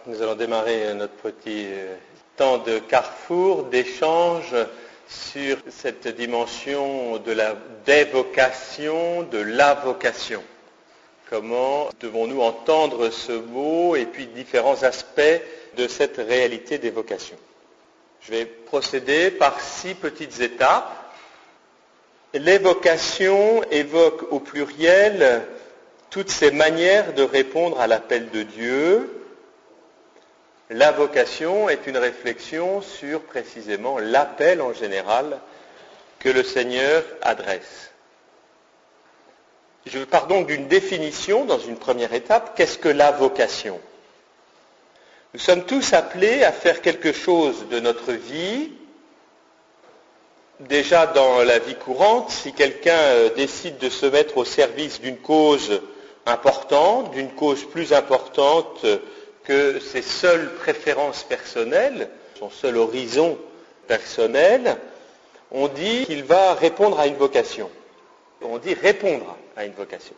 Nous allons démarrer notre petit temps de carrefour, d'échange sur cette dimension des vocations, de la vocation. Comment devons-nous entendre ce mot et puis différents aspects de cette réalité des vocations. Je vais procéder par 6 petites étapes. Les vocations évoquent au pluriel toutes ces manières de répondre à l'appel de Dieu. La vocation est une réflexion sur précisément l'appel en général que le Seigneur adresse. Je pars donc d'une définition dans une première étape. Qu'est-ce que la vocation ? Nous sommes tous appelés à faire quelque chose de notre vie. Déjà dans la vie courante, si quelqu'un décide de se mettre au service d'une cause importante, d'une cause plus importante que ses seules préférences personnelles, son seul horizon personnel, on dit qu'il va répondre à une vocation. On dit répondre à une vocation.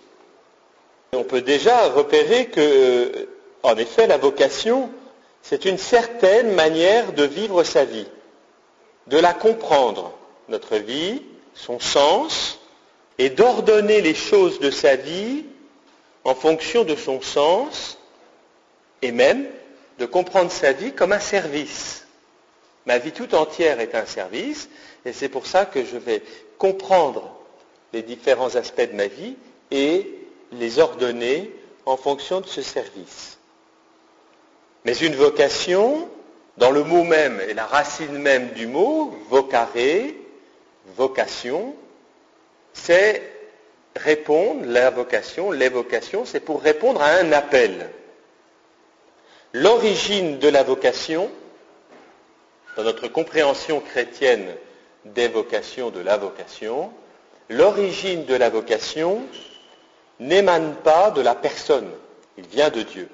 On peut déjà repérer que, en effet, la vocation, c'est une certaine manière de vivre sa vie, de la comprendre, notre vie, son sens, et d'ordonner les choses de sa vie en fonction de son sens, et même de comprendre sa vie comme un service. Ma vie tout entière est un service, et c'est pour ça que je vais comprendre les différents aspects de ma vie et les ordonner en fonction de ce service. Mais une vocation, dans le mot même et la racine même du mot, vocare, vocation, c'est répondre, la vocation, les vocations, c'est pour répondre à un appel. L'origine de la vocation, dans notre compréhension chrétienne des vocations, de la vocation, l'origine de la vocation n'émane pas de la personne, il vient de Dieu.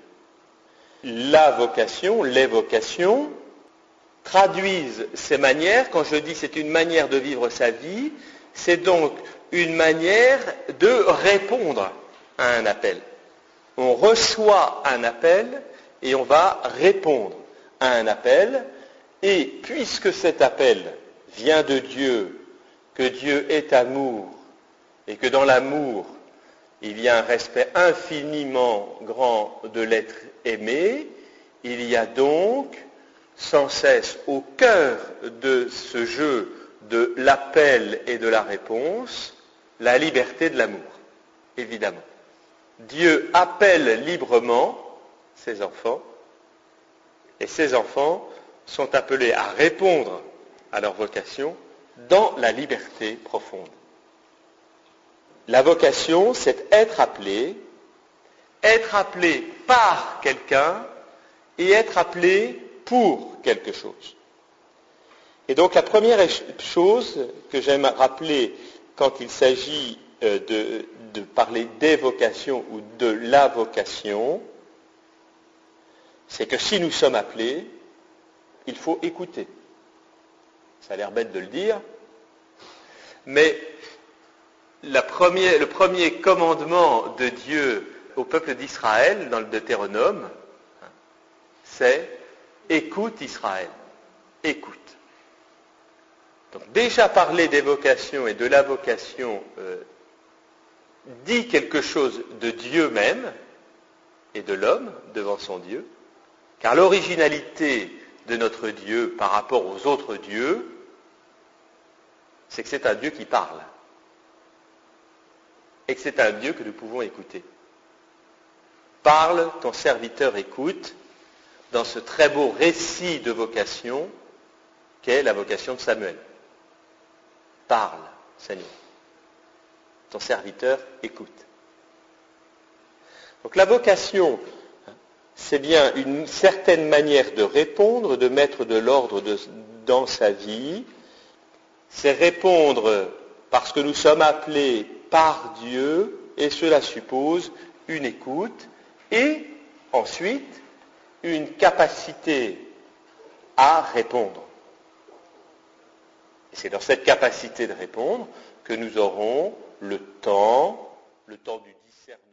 La vocation, les vocations, traduisent ces manières. Quand je dis c'est une manière de vivre sa vie, c'est donc une manière de répondre à un appel. On reçoit un appel et on va répondre à un appel. Et puisque cet appel vient de Dieu, que Dieu est amour, et que dans l'amour, il y a un respect infiniment grand de l'être aimé, il y a donc sans cesse au cœur de ce jeu de l'appel et de la réponse, la liberté de l'amour, évidemment. Dieu appelle librement ses enfants, et ses enfants sont appelés à répondre à leur vocation dans la liberté profonde. La vocation, c'est être appelé par quelqu'un et être appelé pour quelque chose. Et donc la première chose que j'aime rappeler quand il s'agit de parler des vocations ou de la vocation, c'est que si nous sommes appelés, il faut écouter. Ça a l'air bête de le dire, mais le premier commandement de Dieu au peuple d'Israël dans le Deutéronome, c'est « Écoute Israël, écoute ». Donc déjà parler des vocations et de la vocation dit quelque chose de Dieu même et de l'homme devant son Dieu, car l'originalité de notre Dieu par rapport aux autres dieux, c'est que c'est un Dieu qui parle. Et que c'est un Dieu que nous pouvons écouter. Parle, ton serviteur écoute, dans ce très beau récit de vocation qu'est la vocation de Samuel. Parle, Seigneur. Ton serviteur écoute. Donc la vocation, c'est bien une certaine manière de répondre, de mettre de l'ordre dans sa vie. C'est répondre parce que nous sommes appelés par Dieu, et cela suppose une écoute et ensuite une capacité à répondre. Et c'est dans cette capacité de répondre que nous aurons le temps du discernement.